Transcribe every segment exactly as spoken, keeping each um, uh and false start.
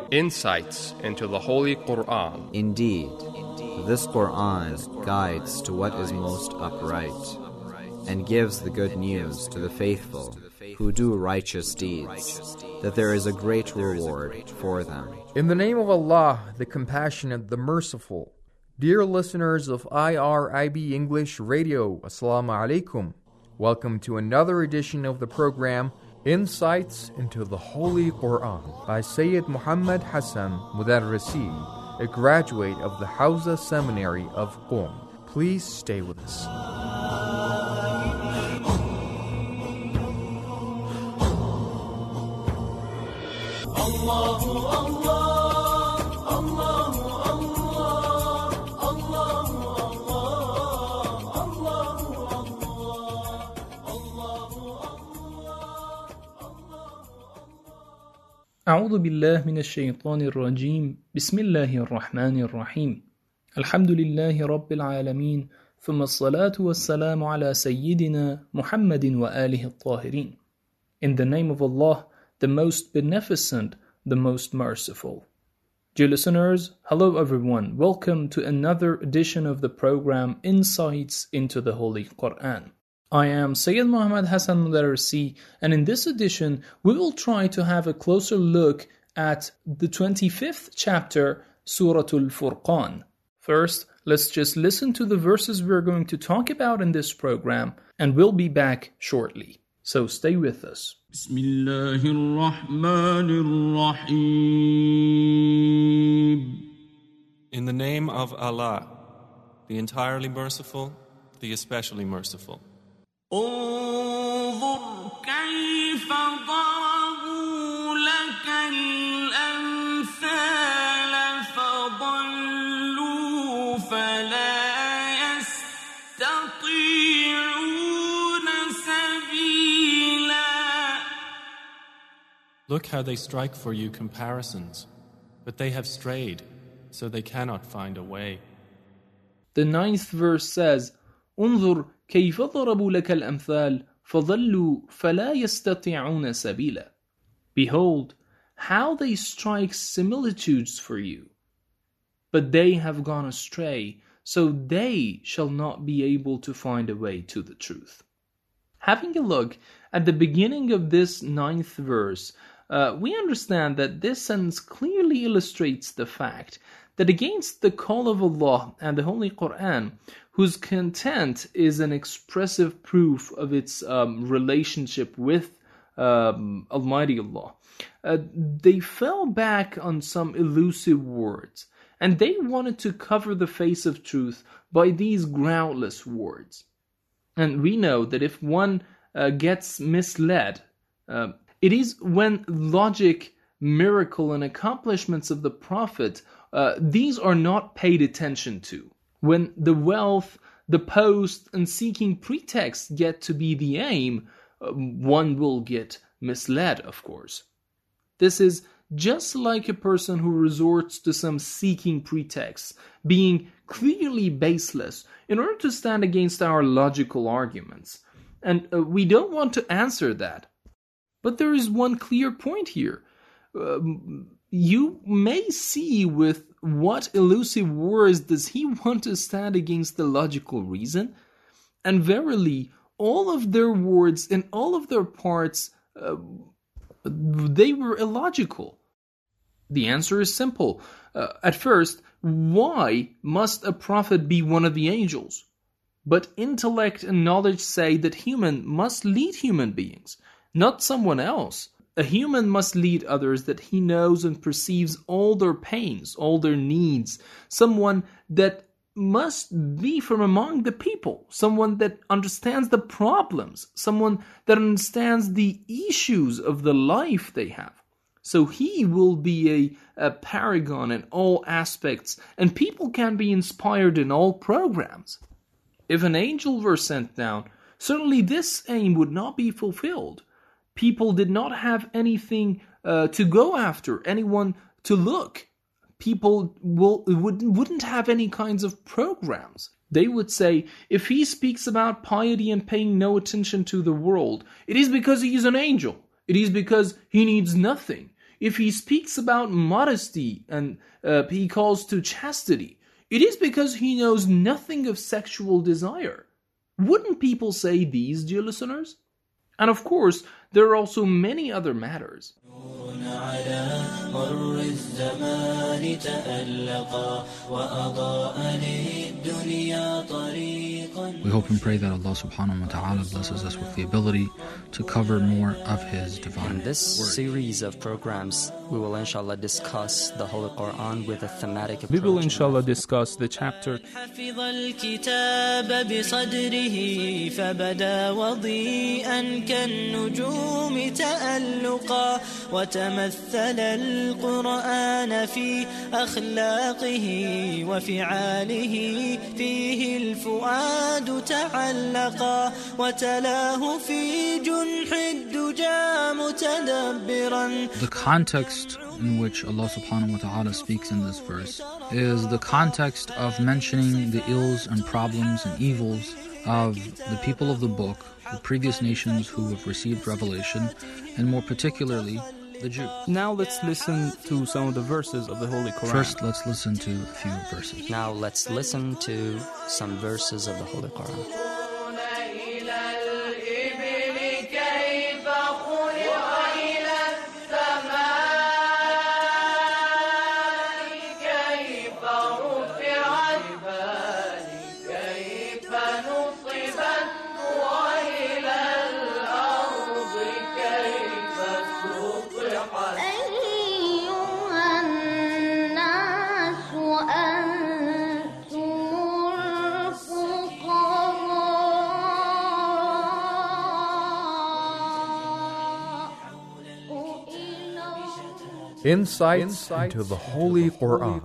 Insights into the Holy Quran. Indeed, this Quran guides to what is most upright, and gives the good news to the faithful who do righteous deeds, that there is a great reward for them. In the name of Allah, the Compassionate, the Merciful. Dear listeners of I R I B English Radio, Assalamu alaikum. Welcome to another edition of the program, Insights into the Holy Quran, by Sayyid Muhammad Hassan Mudarrisi, a graduate of the Hawza Seminary of Qom. Please stay with us. Allahu Allah, Allahu Allah, Allahu Allah, Allahu Allah, Allahu Allah. أعوذ بالله من الشيطان الرجيم بسم الله الرحمن الرحيم الحمد لله رب العالمين ثم الصلاة والسلام على سيدنا محمد وآله الطاهرين. In the name of Allah, the most beneficent, the most merciful. Dear listeners, hello everyone. Welcome to another edition of the program Insights into the Holy Quran. I am Sayyid Muhammad Hassan Mudarrisi, and in this edition we will try to have a closer look at the twenty-fifth chapter, Suratul Furqan. First, let's just listen to the verses we're going to talk about in this program, and we'll be back shortly. So stay with us. Bismillahirrahmanirrahim. In the name of Allah, the entirely merciful, the especially merciful. انظر كيف ضربوا لك الأمثال فضلوا فلا يستطيعون سبيلا. Look how they strike for you comparisons, but they have strayed, so they cannot find a way. The ninth verse says, انظر كيف ضربوا لك الأمثال فضلوا فلا يستطيعون سبيلا. Behold, how they strike similitudes for you, but they have gone astray, so they shall not be able to find a way to the truth. Having a look at the beginning of this ninth verse, uh, we understand that this sentence clearly illustrates the fact that against the call of Allah and the Holy Quran, whose content is an expressive proof of its um, relationship with um, Almighty Allah, uh, they fell back on some elusive words, and they wanted to cover the face of truth by these groundless words. And we know that if one uh, gets misled, uh, it is when logic, miracle, and accomplishments of the Prophet, uh, these are not paid attention to. When the wealth, the post, and seeking pretext get to be the aim, uh, one will get misled, of course. This is just like a person who resorts to some seeking pretexts, being clearly baseless, in order to stand against our logical arguments. And uh, we don't want to answer that. But there is one clear point here. Um, you may see with what elusive words does he want to stand against the logical reason? And verily, all of their words and all of their parts, uh, they were illogical. The answer is simple. Uh, at first, why must a prophet be one of the angels? But intellect and knowledge say that human must lead human beings, not someone else. A human must lead others that he knows and perceives all their pains, all their needs. Someone that must be from among the people. Someone that understands the problems. Someone that understands the issues of the life they have. So he will be a, a paragon in all aspects, and people can be inspired in all programs. If an angel were sent down, certainly this aim would not be fulfilled. People did not have anything uh, to go after, anyone to look. People will, wouldn't, wouldn't have any kinds of programs. They would say, if he speaks about piety and paying no attention to the world, it is because he is an angel. It is because he needs nothing. if he speaks about modesty and uh, he calls to chastity, it is because he knows nothing of sexual desire. Wouldn't people say these, dear listeners? And of course, there are also many other matters. We hope and pray that Allah subhanahu wa ta'ala blesses us with the ability to cover more of His divine In this word. series of programs, we will inshallah discuss the Holy Quran with a thematic approach. We will inshallah discuss the chapter حفظ الكتاب بصدره فبدا وضيئا كالنجوم تألقا وتمثل القرآن في أخلاقه وفعاله فيه الفؤاد تعلقا وتلاه في جنح الدجى متدبرا. The context in which Allah subhanahu wa ta'ala speaks in this verse is the context of mentioning the ills and problems and evils of the people of the book, the previous nations who have received revelation, and more particularly the Jews. Now let's listen to some of the verses of the Holy Quran. First, let's listen to a few verses. Now let's listen to some verses of the Holy Quran. Insights into the Holy Quran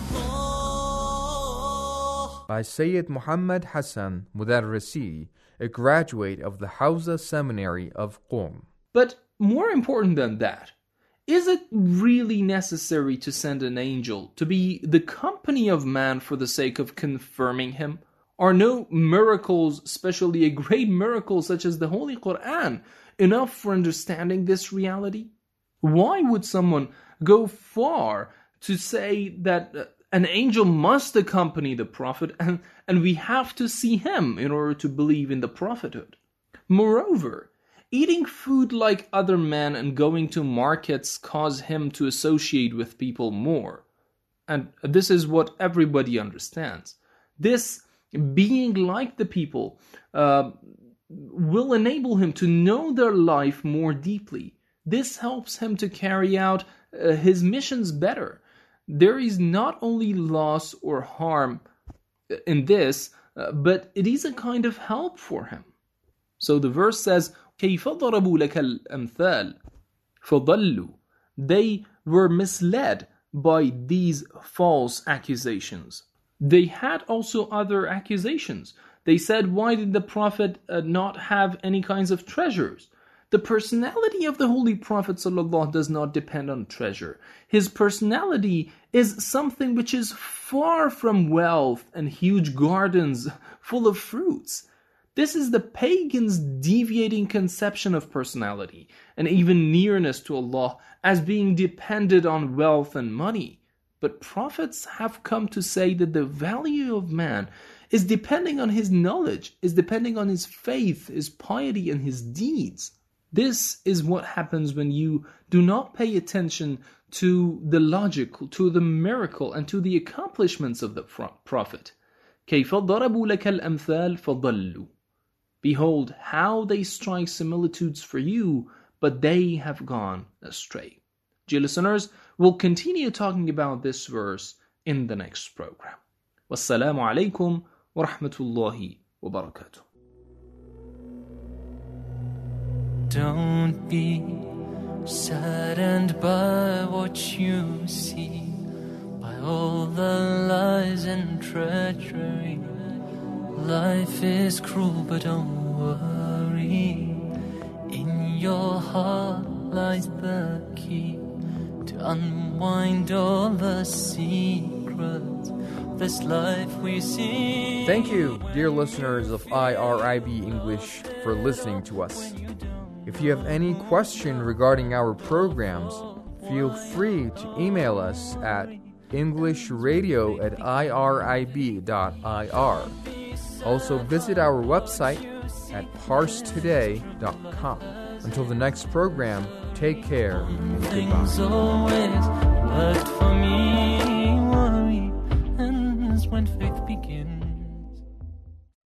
by Sayyid Muhammad Hassan Mudarrisi, a graduate of the Hawza Seminary of Qom. But more important than that, is it really necessary to send an angel to be the company of man for the sake of confirming him? Are no miracles, especially a great miracle such as the Holy Quran, enough for understanding this reality? Why would someone go far to say that uh, an angel must accompany the prophet and, and we have to see him in order to believe in the prophethood? Moreover, eating food like other men and going to markets cause him to associate with people more. And this is what everybody understands. This being like the people uh, will enable him to know their life more deeply. This helps him to carry out uh, his missions better. There is not only loss or harm in this, uh, but it is a kind of help for him. So the verse says, كَيْفَ ضَرَبُوا لَكَ الْأَمْثَالِ فَضَلُّوا. They were misled by these false accusations. They had also other accusations. They said, why did the Prophet uh, not have any kinds of treasures? The personality of the Holy Prophet ﷺ does not depend on treasure. His personality is something which is far from wealth and huge gardens full of fruits. This is the pagan's deviating conception of personality and even nearness to Allah as being dependent on wealth and money. But prophets have come to say that the value of man is depending on his knowledge, is depending on his faith, his piety, and his deeds. This is what happens when you do not pay attention to the logic, to the miracle, and to the accomplishments of the Prophet. كَيْفَ ضَرَبُوا لَكَ الْأَمْثَالِ فَضَلُّوا. Behold how they strike similitudes for you, but they have gone astray. Dear listeners, we'll continue talking about this verse in the next program. Wassalamu alaikum wa rahmatullahi wa barakatuh. Don't be saddened by what you see, by all the lies and treachery. Life is cruel, but don't worry. In your heart lies the key to unwind all the secrets of this life we see. Thank you, dear listeners of I R I B English, for listening to us. If you have any question regarding our programs, Feel free to email us at englishradio at irib dot I R. Also visit our website at parse today dot com. Until the next program, take care and Things goodbye. always worked for me. Worry ends when faith begins.